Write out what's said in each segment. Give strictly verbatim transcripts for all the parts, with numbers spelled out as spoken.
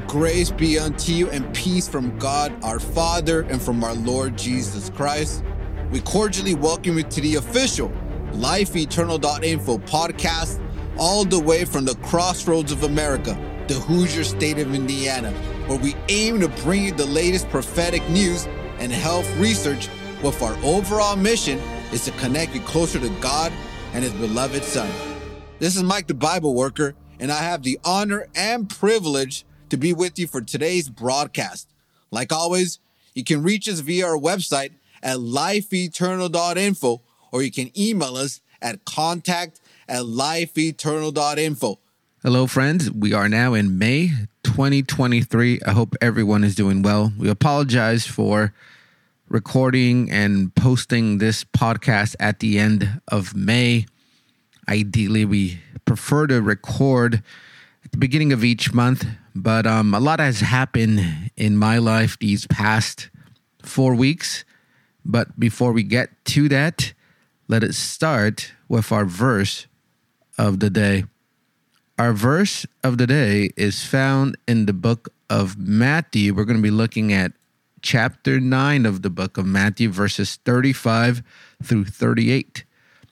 Grace be unto you and peace from God our Father and from our Lord Jesus Christ. We cordially welcome you to the official life eternal dot info podcast, all the way from the crossroads of America, the Hoosier state of Indiana, where we aim to bring you the latest prophetic news and health research with our overall mission is to connect you closer to God and his beloved Son. This is Mike the Bible Worker, and I have the honor and privilege to be with you for today's broadcast. Like always, you can reach us via our website at life eternal dot info, or you can email us at contact at life eternal dot info. Hello, friends. We are now in May twenty twenty-three. I hope everyone is doing well. We apologize for recording and posting this podcast at the end of May. Ideally, we prefer to record at the beginning of each month, but um, a lot has happened in my life these past four weeks. But before we get to that, let us start with our verse of the day. Our verse of the day is found in the book of Matthew. We're going to be looking at chapter nine of the book of Matthew, verses thirty-five through thirty-eight.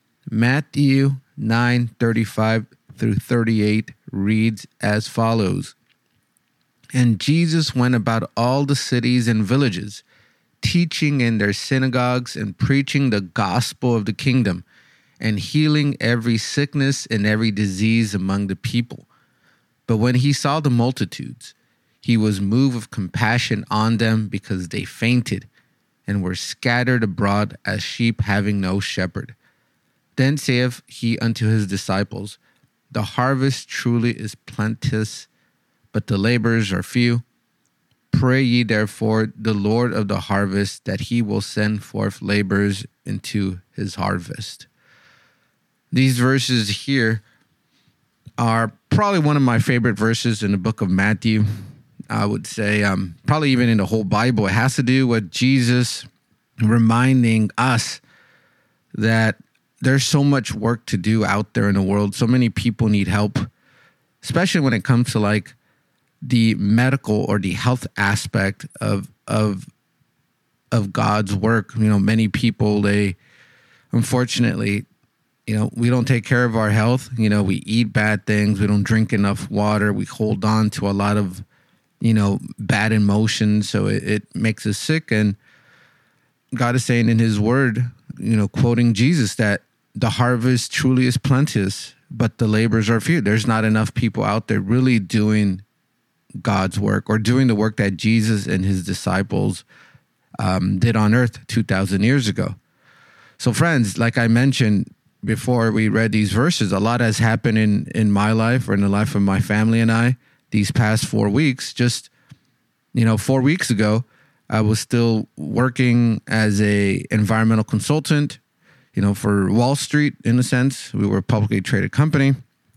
Matthew nine, thirty-five through thirty-eight reads as follows. And Jesus went about all the cities and villages, teaching in their synagogues and preaching the gospel of the kingdom, and healing every sickness and every disease among the people. But when he saw the multitudes, he was moved with compassion on them, because they fainted and were scattered abroad as sheep having no shepherd. Then saith he unto his disciples, The harvest truly is plenteous, but the laborers are few. Pray ye therefore the Lord of the harvest, that he will send forth laborers into his harvest. These verses here are probably one of my favorite verses in the book of Matthew. I would say um, probably even in the whole Bible. It has to do with Jesus reminding us that there's so much work to do out there in the world. So many people need help, especially when it comes to like the medical or the health aspect of of of God's work. You know, many people, they unfortunately, you know, we don't take care of our health. You know, we eat bad things. We don't drink enough water. We hold on to a lot of, you know, bad emotions. So it, it makes us sick. And God is saying in his word, you know, quoting Jesus, that the harvest truly is plenteous, but the laborers are few. There's not enough people out there really doing God's work, or doing the work that Jesus and his disciples um, did on earth two thousand years ago. So friends, like I mentioned before we read these verses, a lot has happened in, in my life, or in the life of my family and I, these past four weeks. Just, you know, four weeks ago, I was still working as a environmental consultant, you know, for Wall Street, in a sense. We were a publicly traded company.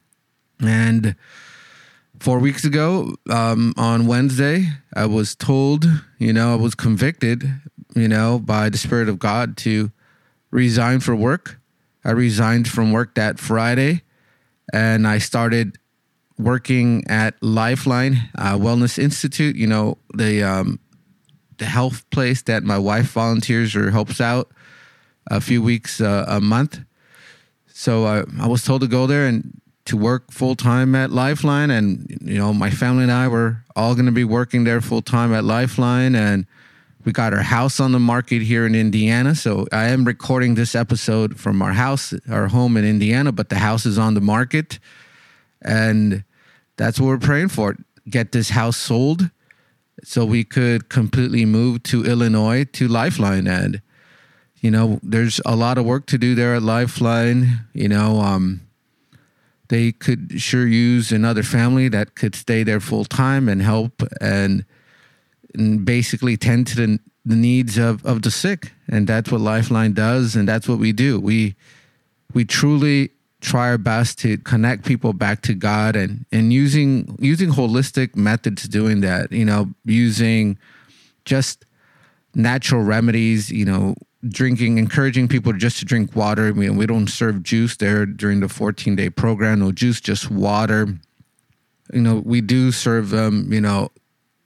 And Four weeks ago, um, on Wednesday, I was told, you know, I was convicted, you know, by the Spirit of God to resign for work. I resigned from work that Friday, and I started working at Lifeline uh, Wellness Institute, you know, the um, the health place that my wife volunteers or helps out a few weeks uh, a month. So uh, I was told to go there and to work full-time at Lifeline. And, you know, my family and I were all going to be working there full-time at Lifeline. And we got our house on the market here in Indiana. So I am recording this episode from our house, our home in Indiana, but the house is on the market. And that's what we're praying for. Get this house sold so we could completely move to Illinois to Lifeline. And, you know, there's a lot of work to do there at Lifeline. You know, um, they could sure use another family that could stay there full time and help and, and basically tend to the, the needs of, of the sick. And that's what Lifeline does. And that's what we do. We, we truly try our best to connect people back to God, and, and using, using holistic methods doing that, you know, using just natural remedies, you know, drinking, encouraging people just to drink water. I mean, we don't serve juice there during the fourteen-day program. No juice, just water. You know, we do serve them, um, you know,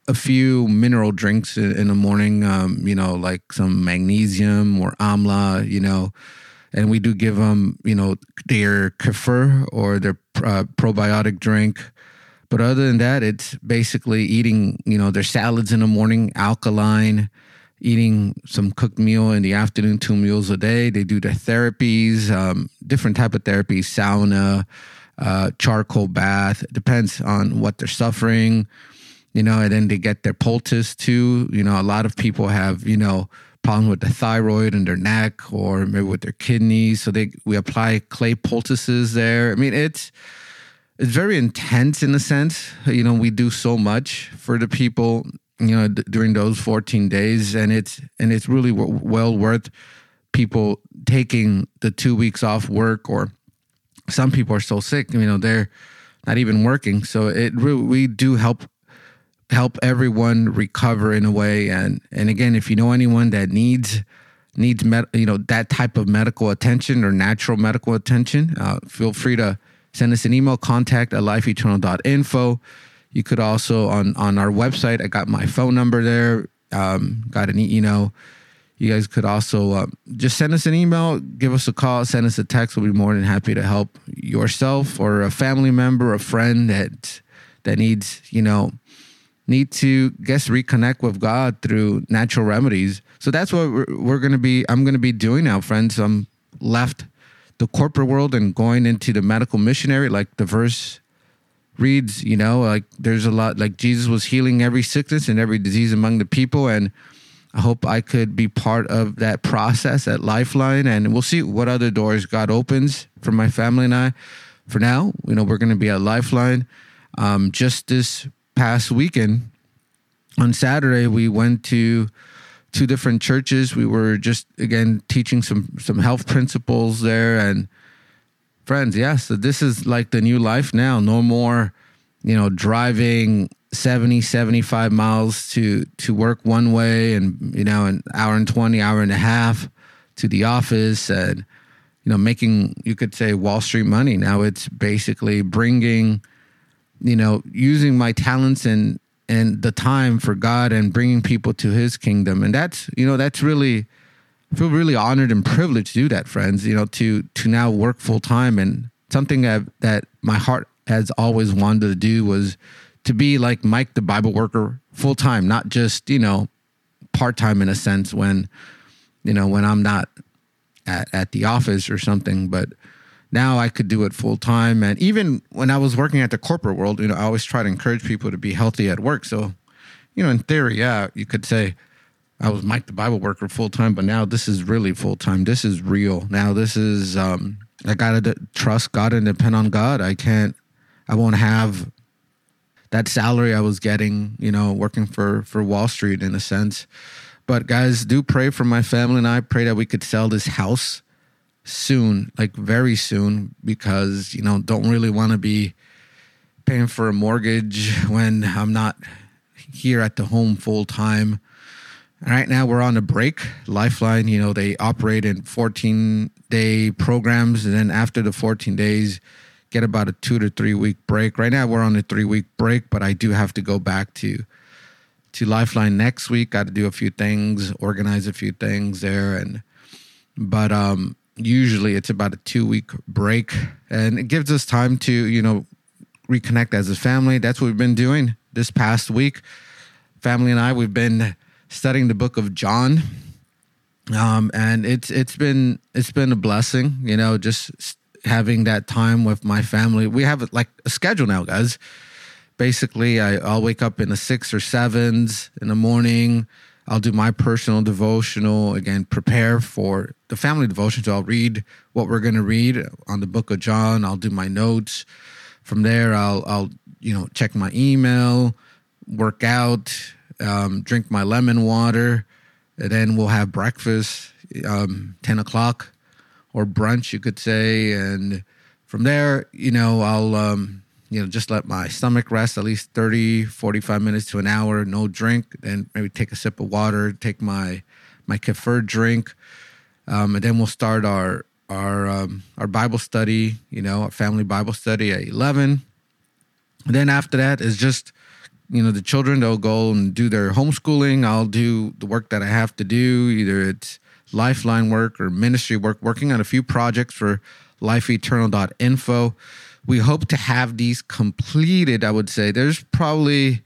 a few mineral drinks in, in the morning, um, you know, like some magnesium or amla, you know, and we do give them, you know, their kefir or their uh, probiotic drink. But other than that, it's basically eating, you know, their salads in the morning, alkaline, eating some cooked meal in the afternoon, two meals a day. They do their therapies, um, different type of therapies, sauna, uh, charcoal bath. It depends on what they're suffering, you know, and then they get their poultice too. You know, a lot of people have, you know, problems with the thyroid in their neck or maybe with their kidneys. So they we apply clay poultices there. I mean, it's it's very intense in a sense. You know, we do so much for the people, you know, d- during those fourteen days, and it's and it's really w- well worth people taking the two weeks off work, or some people are so sick, you know, they're not even working. So it really, we do help help everyone recover in a way. And and again, if you know anyone that needs needs med, you know, that type of medical attention or natural medical attention, uh, feel free to send us an email, contact at life eternal dot info. You could also on on our website, I got my phone number there. Um, got an, you know, you guys could also uh, just send us an email, give us a call, send us a text. We'll be more than happy to help yourself or a family member, a friend that that needs, you know, need to guess reconnect with God through natural remedies. So that's what we're, we're going to be. I'm going to be doing now, friends. I'm left the corporate world and going into the medical missionary, like the verse reads, you know, like there's a lot, like Jesus was healing every sickness and every disease among the people. And I hope I could be part of that process at Lifeline, and we'll see what other doors God opens for my family and I. For now, you know, we're going to be at Lifeline. Um, just this past weekend, on Saturday, we went to two different churches. We were just, again, teaching some, some health principles there. And friends, yeah, so this is like the new life now. No more, you know, driving seventy, seventy-five miles to, to work one way and, you know, an hour and twenty, hour and a half to the office and, you know, making, you could say, Wall Street money. Now it's basically bringing, you know, using my talents and, and the time for God and bringing people to his kingdom. And that's, you know, that's really, I feel really honored and privileged to do that, friends, you know, to, to now work full time. And something that, that my heart has always wanted to do was to be like Mike, the Bible worker, full time, not just, you know, part time in a sense when, you know, when I'm not at, at the office or something, but now I could do it full time. And even when I was working at the corporate world, you know, I always try to encourage people to be healthy at work. So, you know, in theory, yeah, you could say I was Mike, the Bible worker, full time, but now this is really full time. This is real. Now this is, um, I got to trust God and depend on God. I can't, I won't have that salary I was getting, you know, working for, for Wall Street in a sense. But guys, do pray for my family and I. Pray that we could sell this house soon, like very soon, because, you know, don't really want to be paying for a mortgage when I'm not here at the home full time. Right now we're on a break. Lifeline, you know, they operate in fourteen day programs. And then after the fourteen days, get about a two to three week break. Right now we're on a three week break, but I do have to go back to to Lifeline next week. Got to do a few things, organize a few things there. And, but, um, usually it's about a two week break, and it gives us time to, you know, reconnect as a family. That's what we've been doing this past week. Family and I, we've been studying the book of John. Um, and it's, it's been, it's been a blessing, you know, just having that time with my family. We have like a schedule now, guys. Basically, I, I'll wake up in the six or sevens in the morning. I'll do my personal devotional, again, prepare for the family devotion. So I'll read what we're going to read on the book of John. I'll do my notes. From there, I'll, I'll you know, check my email, work out, um, drink my lemon water, and then we'll have breakfast, um, ten o'clock. Or brunch, you could say. And from there, you know, I'll, um, you know, just let my stomach rest at least thirty, forty-five minutes to an hour, no drink. Then maybe take a sip of water, take my, my kefir drink. Um, and then we'll start our, our, um, our Bible study, you know, our family Bible study at eleven. And then after that is just you know, the children, they'll go and do their homeschooling. I'll do the work that I have to do. Either it's Lifeline work or ministry work, working on a few projects for life eternal dot info. We hope to have these completed. I would say there's probably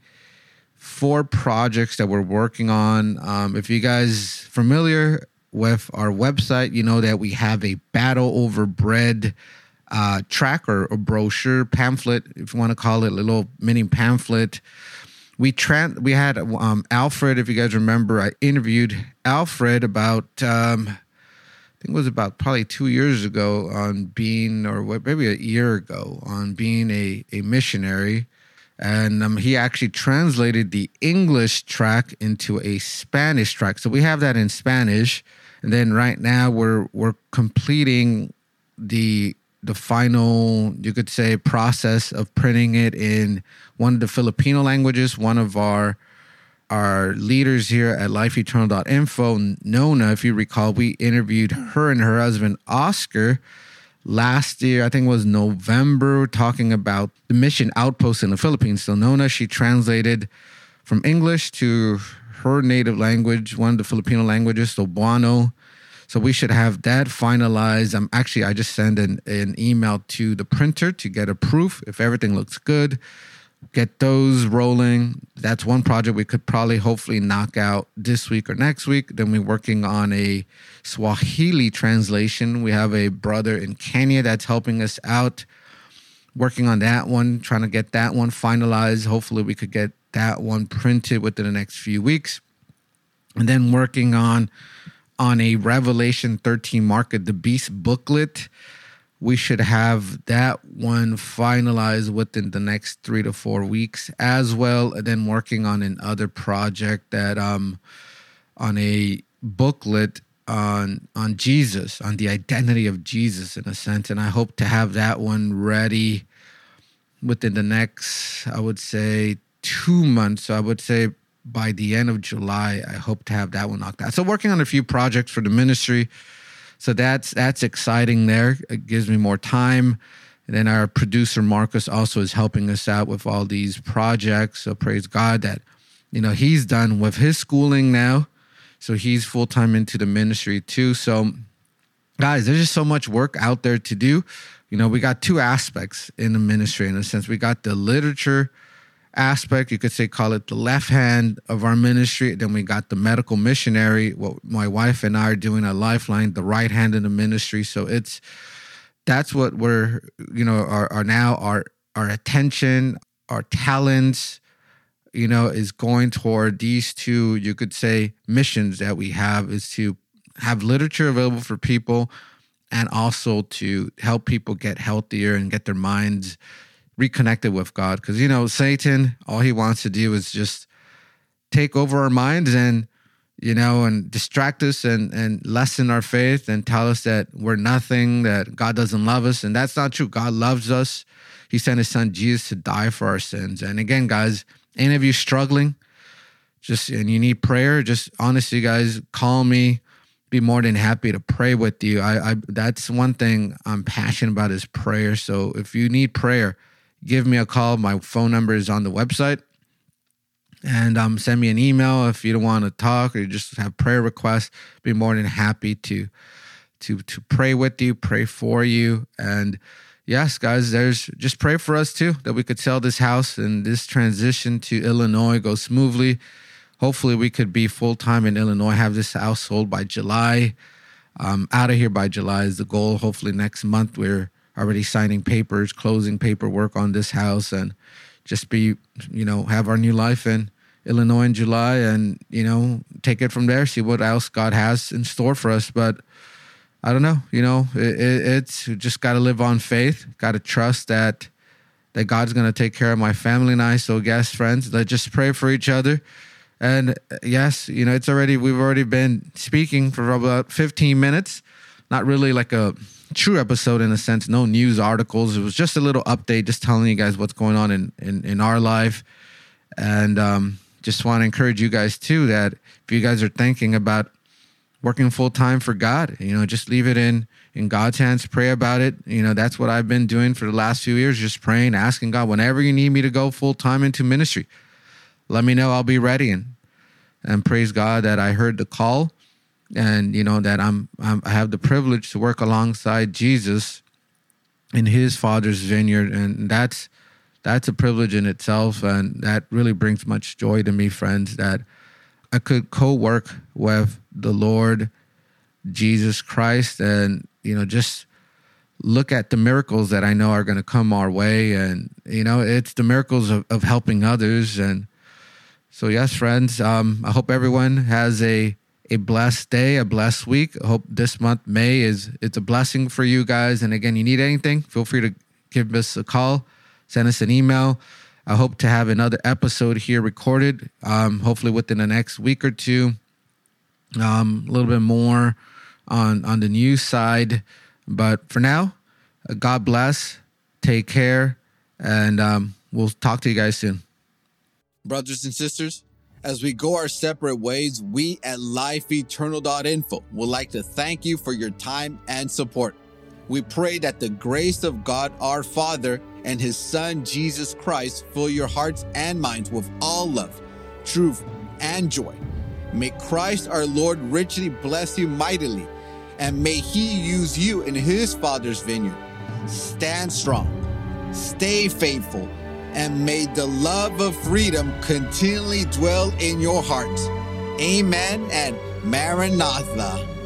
four projects that we're working on. Um, if you guys familiar with our website, you know that we have a Battle Over Bread uh, track or a brochure, pamphlet, if you want to call it, a little mini pamphlet. We tra- we had um, Alfred, if you guys remember, I interviewed Alfred about, um, I think it was about probably two years ago on being, or maybe a year ago, on being a, a missionary. And um, he actually translated the English track into a Spanish track. So we have that in Spanish. And then right now we're we're completing the the final, you could say, process of printing it in one of the Filipino languages. One of our our leaders here at life eternal dot info, Nona, if you recall, we interviewed her and her husband, Oscar, last year. I think it was November, talking about the mission outpost in the Philippines. So Nona, she translated from English to her native language, one of the Filipino languages, Cebuano. So we should have that finalized. Um, actually, I just sent an, an email to the printer to get a proof. If everything looks good, get those rolling. That's one project we could probably hopefully knock out this week or next week. Then we're working on a Swahili translation. We have a brother in Kenya that's helping us out, working on that one, trying to get that one finalized. Hopefully we could get that one printed within the next few weeks. And then working on on a Revelation thirteen Mark of the Beast booklet. We should have that one finalized within the next three to four weeks as well. And then working on another project that um on a booklet on on Jesus, on the identity of Jesus in a sense. And I hope to have that one ready within the next, I would say, two months. So I would say by the end of July, I hope to have that one knocked out. So working on a few projects for the ministry. So that's that's exciting there. It gives me more time. And then our producer, Marcus, also is helping us out with all these projects. So praise God that, you know, he's done with his schooling now. So he's full-time into the ministry too. So guys, there's just so much work out there to do. You know, we got two aspects in the ministry in a sense. We got the literature aspect, you could say, call it the left hand of our ministry. Then we got the medical missionary, what my wife and I are doing at Lifeline, the right hand of the ministry. So it's, that's what we're, you know, our, our now our, our attention, our talents, you know, is going toward these two, you could say, missions that we have, is to have literature available for people and also to help people get healthier and get their minds reconnected with God. Because, you know, Satan, all he wants to do is just take over our minds and, you know, and distract us and, and lessen our faith and tell us that we're nothing, that God doesn't love us. And that's not true. God loves us. He sent his son Jesus to die for our sins. And again, guys, any of you struggling, just, and you need prayer, just honestly, guys, call me. Be more than happy to pray with you. I, I that's one thing I'm passionate about, is prayer. So if you need prayer, give me a call. My phone number is on the website. And um, send me an email if you don't want to talk or you just have prayer requests. Be more than happy to to to pray with you, pray for you. And yes, guys, there's just pray for us too, that we could sell this house and this transition to Illinois go smoothly. Hopefully we could be full-time in Illinois, have this house sold by July. Um, out of here by July is the goal. Hopefully next month we're already signing papers, closing paperwork on this house, and just be, you know, have our new life in Illinois in July and, you know, take it from there, see what else God has in store for us. But I don't know, you know, it, it, it's just got to live on faith, got to trust that that God's going to take care of my family and I. So guys, friends, let's just pray for each other. And yes, you know, it's already, we've already been speaking for about fifteen minutes, not really like a true episode in a sense, no news articles. It was just a little update, just telling you guys what's going on in, in, in our life. And um, just want to encourage you guys too, that if you guys are thinking about working full time for God, you know, just leave it in, in God's hands, pray about it. You know, that's what I've been doing for the last few years, just praying, asking God, whenever you need me to go full time into ministry, let me know. I'll be ready. And, and praise God that I heard the call, and, you know, that I'm, I'm I have the privilege to work alongside Jesus in his Father's vineyard. And that's, that's a privilege in itself. And that really brings much joy to me, friends, that I could co-work with the Lord Jesus Christ, and, you know, just look at the miracles that I know are going to come our way. And, you know, it's the miracles of, of helping others. And so, yes, friends, um, I hope everyone has a, a blessed day, a blessed week. I hope this month, May, is it's a blessing for you guys. And again, you need anything, feel free to give us a call, send us an email. I hope to have another episode here recorded, um, hopefully within the next week or two. Um, a little bit more on, on the news side. But for now, uh, God bless, take care, and um, we'll talk to you guys soon. Brothers and sisters, as we go our separate ways, we at life eternal dot info would like to thank you for your time and support. We pray that the grace of God our Father and his Son Jesus Christ fill your hearts and minds with all love, truth, and joy. May Christ our Lord richly bless you mightily, and may he use you in his Father's vineyard. Stand strong, stay faithful, and may the love of freedom continually dwell in your hearts. Amen and Maranatha.